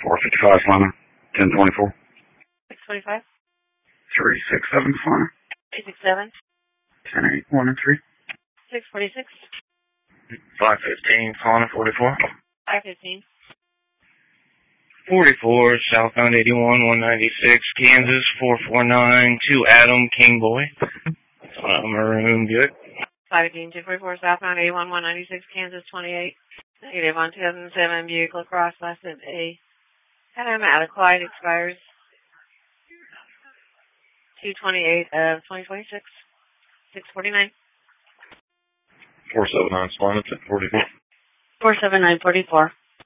455 Salina, 1024. 625. 367 Salina. 267. 10-8, 1 and 3. 646. 515 Salina, 44. 515. 44, southbound 81, 196, Kansas, 449, to Adam, King Boy. Maroon Buick. 518, 244, southbound 81, 196, Kansas, 28. Negative on 2007, Buick LaCrosse, license A. Adam out of Clyde, expires 2/28 of 2026. 649. 479 Salina, 1044. 47944.